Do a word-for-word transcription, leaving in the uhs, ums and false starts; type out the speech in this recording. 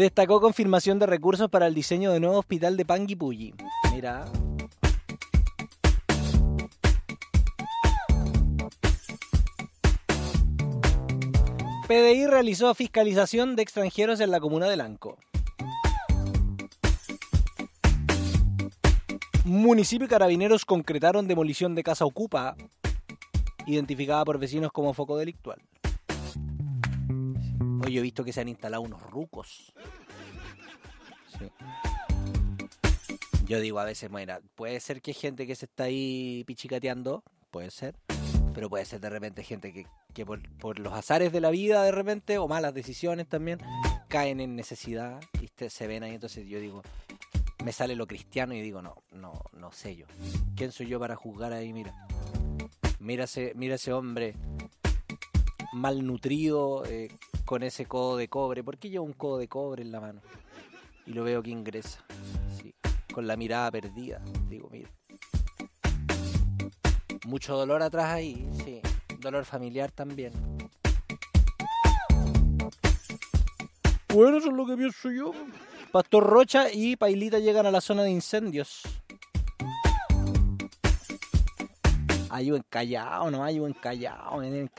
Destacó confirmación de recursos para el diseño de nuevo hospital de Panguipulli. Mira. P D I realizó fiscalización de extranjeros en la comuna de Lanco. Municipio y Carabineros concretaron demolición de casa ocupa, identificada por vecinos como foco delictual. Hoy he visto que se han instalado unos rucos. Sí. Yo digo a veces, bueno, puede ser que hay gente que se está ahí pichicateando, puede ser, pero puede ser de repente gente que, que por, por los azares de la vida de repente, o malas decisiones también, caen en necesidad y te, se ven ahí. Entonces yo digo, me sale lo cristiano y digo, no, no, no sé yo. ¿Quién soy yo para juzgar ahí? Mira, mira ese, mira ese hombre malnutrido, eh, con ese codo de cobre. ¿Por qué lleva un codo de cobre en la mano? Y lo veo que ingresa, sí, con la mirada perdida. Digo, mira, mucho dolor atrás ahí, sí, dolor familiar también. Bueno, eso es lo que pienso yo. Pastor Rocha y Pailita llegan a la zona de incendios. Hay un Callao, no hay un Callao, en el